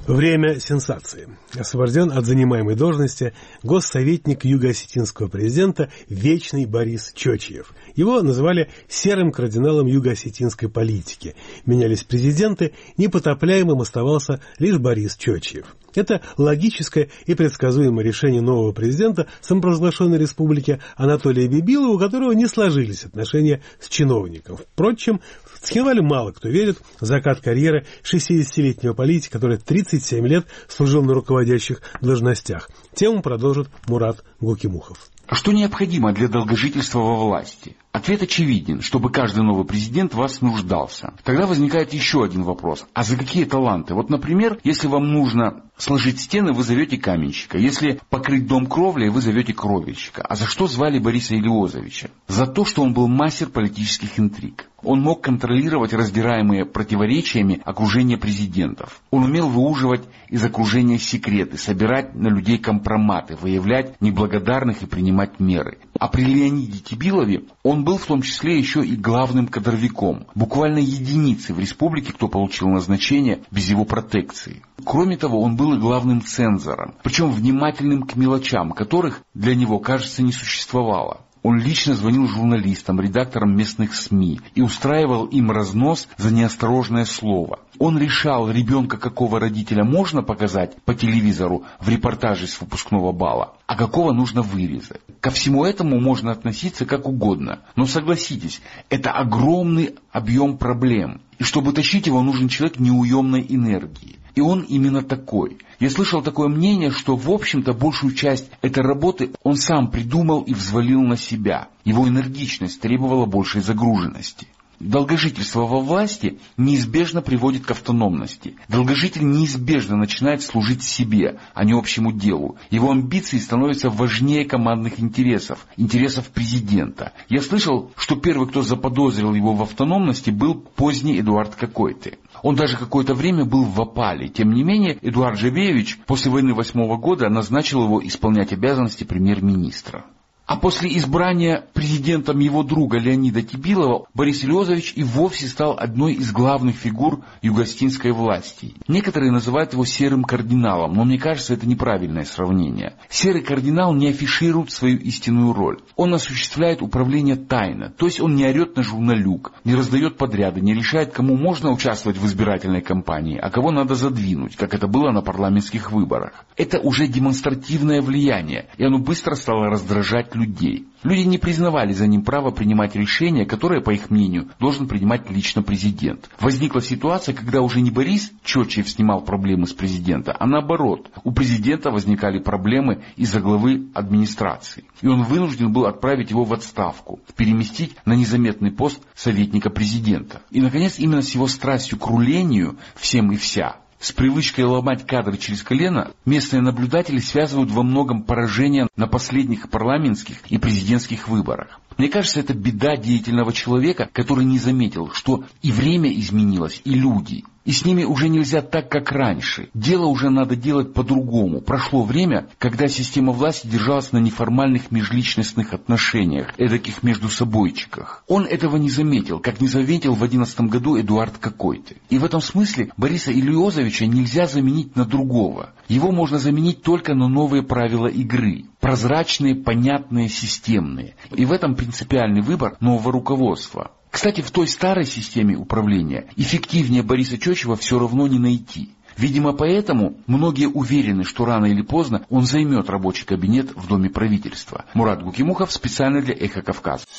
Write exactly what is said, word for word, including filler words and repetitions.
Время сенсации. Освобожден от занимаемой должности госсоветник юго-осетинского президента Вечный Борис Чочиев. Его называли серым кардиналом юго-осетинской политики. Менялись президенты, непотопляемым оставался лишь Борис Чочиев. Это логическое и предсказуемое решение нового президента самопровозглашенной республики Анатолия Бибилова, у которого не сложились отношения с чиновником. Впрочем, в Цхинвале мало кто верит в закат карьеры шестидесятилетнего политика, который тридцать семь лет служил на руководящих должностях. Тему продолжит Мурат Гукимухов. А что необходимо для долгожительства во власти? Ответ очевиден, чтобы каждый новый президент в вас нуждался. Тогда возникает еще один вопрос. А за какие таланты? Вот, например, если вам нужно сложить стены, вы зовете каменщика. Если покрыть дом кровлей, вы зовете кровельщика. А за что звали Бориса Илиозовича? За то, что он был мастер политических интриг. Он мог контролировать раздираемые противоречиями окружение президентов. Он умел выуживать из окружения секреты, собирать на людей компроматы, выявлять неблагодарных и принимать меры. А при Леониде Тибилове он был в том числе еще и главным кадровиком. Буквально единицы в республике, кто получил назначение без его протекции. Кроме того, он был и главным цензором, причем внимательным к мелочам, которых для него, кажется, не существовало. Он лично звонил журналистам, редакторам местных СМИ и устраивал им разнос за неосторожное слово. Он решал, ребенка какого родителя можно показать по телевизору в репортаже с выпускного бала, а какого нужно вырезать. Ко всему этому можно относиться как угодно. Но согласитесь, это огромный объем проблем. И чтобы тащить его, нужен человек неуемной энергии. И он именно такой. Я слышал такое мнение, что в общем-то большую часть этой работы он сам придумал и взвалил на себя. Его энергичность требовала большей загруженности. Долгожительство во власти неизбежно приводит к автономности. Долгожитель неизбежно начинает служить себе, а не общему делу. Его амбиции становятся важнее командных интересов, интересов президента. Я слышал, что первый, кто заподозрил его в автономности, был поздний Эдуард Какойты. Он даже какое-то время был в опале. Тем не менее, Эдуард Жебеевич после войны восьмого года назначил его исполнять обязанности премьер-министра. А после избрания президентом его друга Леонида Тибилова Борис Илиозович и вовсе стал одной из главных фигур юго-осетинской власти. Некоторые называют его серым кардиналом, но мне кажется, это неправильное сравнение. Серый кардинал не афиширует свою истинную роль. Он осуществляет управление тайно, то есть он не орет на журналюк, не раздает подряды, не решает, кому можно участвовать в избирательной кампании, а кого надо задвинуть, как это было на парламентских выборах. Это уже демонстративное влияние, и оно быстро стало раздражать людей. людей. Люди не признавали за ним право принимать решения, которые, по их мнению, должен принимать лично президент. Возникла ситуация, когда уже не Борис Чочиев снимал проблемы с президента, а наоборот, у президента возникали проблемы из-за главы администрации. И он вынужден был отправить его в отставку, переместить на незаметный пост советника президента. И, наконец, именно с его страстью к рулению всем и вся, с привычкой ломать кадры через колено, местные наблюдатели связывают во многом поражение на последних парламентских и президентских выборах. Мне кажется, это беда деятельного человека, который не заметил, что и время изменилось, и люди. И с ними уже нельзя так, как раньше. Дело уже надо делать по-другому. Прошло время, когда система власти держалась на неформальных межличностных отношениях, эдаких междусобойчиках. Он этого не заметил, как не заметил в одиннадцатом году Эдуард Какойты. И в этом смысле Бориса Илиозовича нельзя заменить на другого. Его можно заменить только на новые правила игры. Прозрачные, понятные, системные. И в этом принципиальный выбор нового руководства. Кстати, в той старой системе управления эффективнее Бориса Чочиева все равно не найти. Видимо, поэтому многие уверены, что рано или поздно он займет рабочий кабинет в Доме правительства. Мурат Гукимухов специально для Эхо Кавказа.